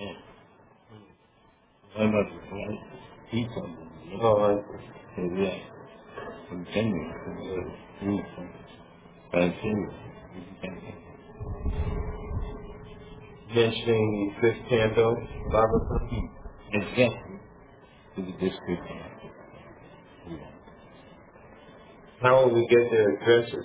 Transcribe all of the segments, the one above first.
Yeah. Why not eat something? Oh, I So yeah, continue to eat continue. mentioning the fifth canto, Bhagavatam. Exactly. To the district. How will we get their addresses?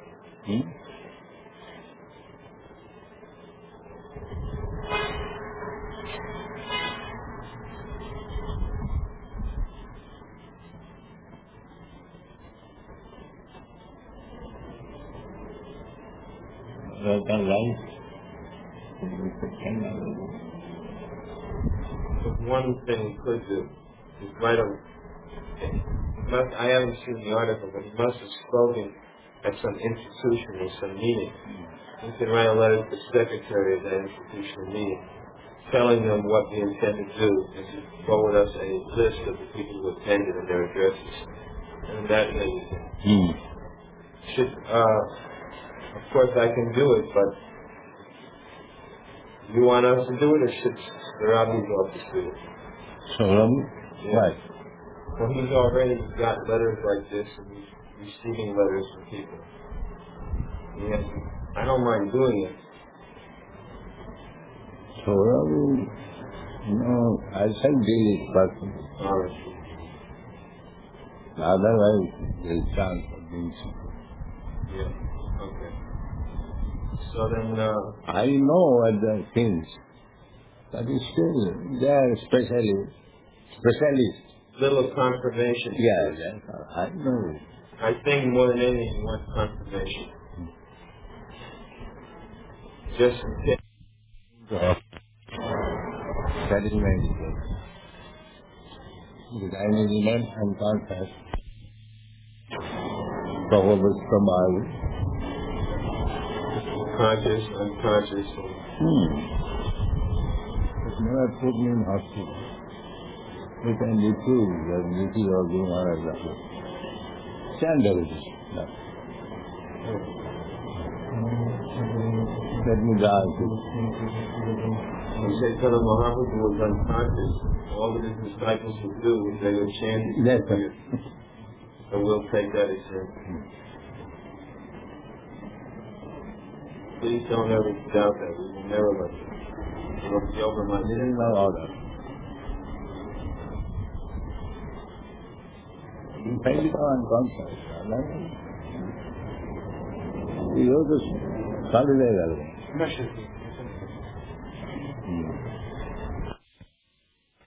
One thing he could do is write a. I haven't seen the article, but he must have spoken at some institution or some meeting. He can write a letter to the secretary of that institutional meeting, telling them what we intend to do, and to forward us a list of the people who attended and their addresses. And that way we can. Should, of course, I can do it, but you want us to do it, or should the Rabbis office do it? So, right. Well, he's already got letters like this, and he's receiving letters from people. Yes, I don't mind doing it. So, I shall do it, but otherwise there is chance of doing so. Yeah, okay. So then, I know what the things, but still, they are specialists. Little confirmation. Yes, I know. I think more than anything, you want confirmation. Just in case. That is my mistake. Because I am not unconscious. Probably Samadhi. Conscious, unconscious. It never put me in hospital. We can be true that this is all being honest. Standard. Let me die. When Chaitanya Mahaprabhu was unconscious, all that his disciples would do was they would chant his name. So we'll take that example. Please don't ever doubt that. We will never let you. It will be over my This is my order. You find it unconscious. You have to solidify.